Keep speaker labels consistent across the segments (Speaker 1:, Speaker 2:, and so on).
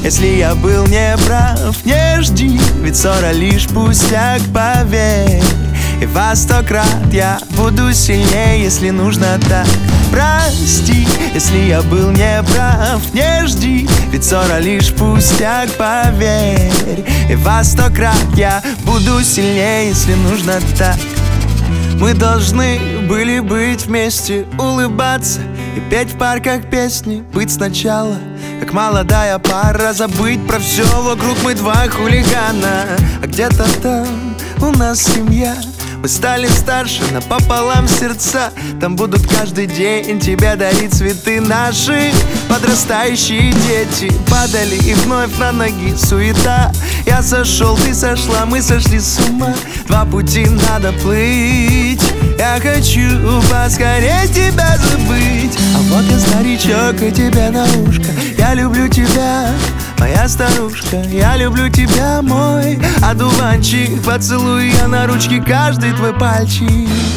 Speaker 1: если я был неправ, не жди, ведь ссора лишь пустяк, поверь. И во 100 крат я буду сильнее, если нужно так. Прости, если я был неправ, не жди, ведь ссора лишь пустяк, поверь. И во 100 крат я буду сильнее, если нужно так. Мы должны были быть вместе, улыбаться и петь в парках песни, быть сначала как молодая пара, забыть про все вокруг, мы два хулигана. А где-то там у нас семья, мы стали старше напополам сердца. Там будут каждый день тебе дарить цветы. Наши подрастающие дети падали и вновь на ноги суета. Я сошел, ты сошла, мы сошли с ума. Два пути надо плыть. Я хочу поскорее тебя забыть. А вот я старичок и тебе на ушко: я люблю тебя, моя старушка, я люблю тебя, мой одуванчик. Поцелуй я на ручке каждый твой пальчик.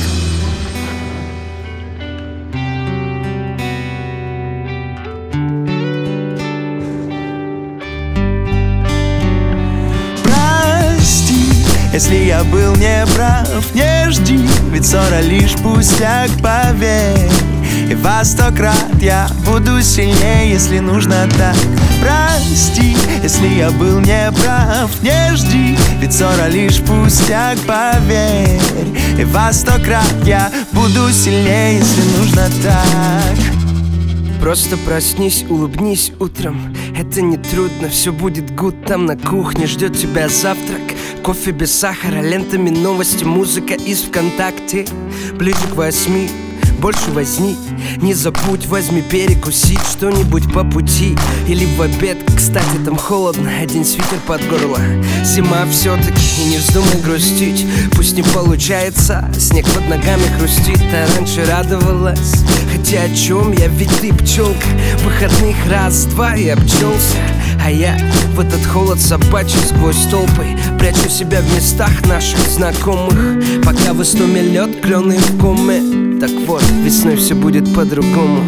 Speaker 1: Прости, если я был неправ, не жди, ведь ссора лишь пустяк, поверь. И во 100 крат я буду сильнее, если нужно так. Прости, если я был неправ, не жди, ведь ссора лишь пустяк, поверь. И во 100 крат я буду сильнее, если нужно так.
Speaker 2: Просто проснись, улыбнись утром. Это не трудно, все будет гуд. Там на кухне ждет тебя завтрак, кофе без сахара, лентами новости, музыка из ВКонтакте. Ближе к 8, больше возни. Не забудь, возьми перекусить что-нибудь по пути или в обед. Кстати, там холодно, одень свитер под горло. Зима все-таки, и не вздумай грустить. Пусть не получается, снег под ногами хрустит. А раньше радовалась, хотя о чем я, ведь ты пчелка. Выходных раз-два и обчелся. А я в этот холод собачий сквозь толпы прячу себя в местах наших знакомых. Пока в истоме лед, клены в коме. Так вот, весной все будет по-другому.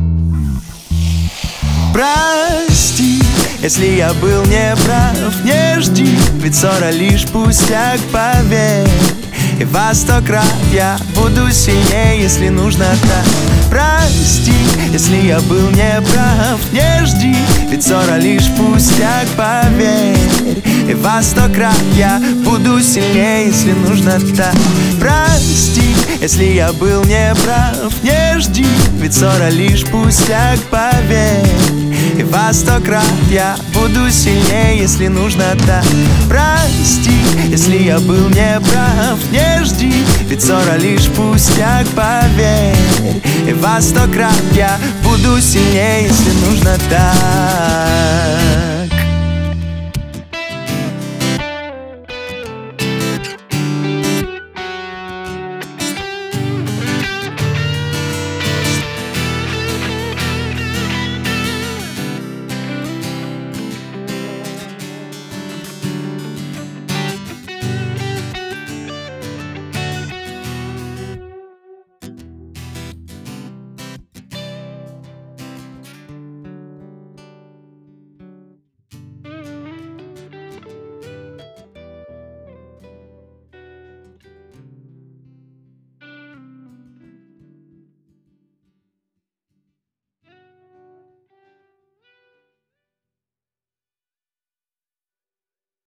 Speaker 1: Прости, если я был неправ, не жди, ведь ссора лишь пустяк, поверь. И во 100 крат я буду сильнее, если нужно так. Прости, если я был неправ, не жди, ведь ссора лишь пустяк, поверь. И во 100 крат я буду сильнее, если нужно так. Прости, если я был неправ, не жди, ведь ссора лишь пустяк, поверь. И во 100 крат я буду сильнее, если нужно так. Прости, если я был неправ, не жди, ведь ссора лишь пустяк, поверь. И во 100 крат я буду сильнее, если нужно так.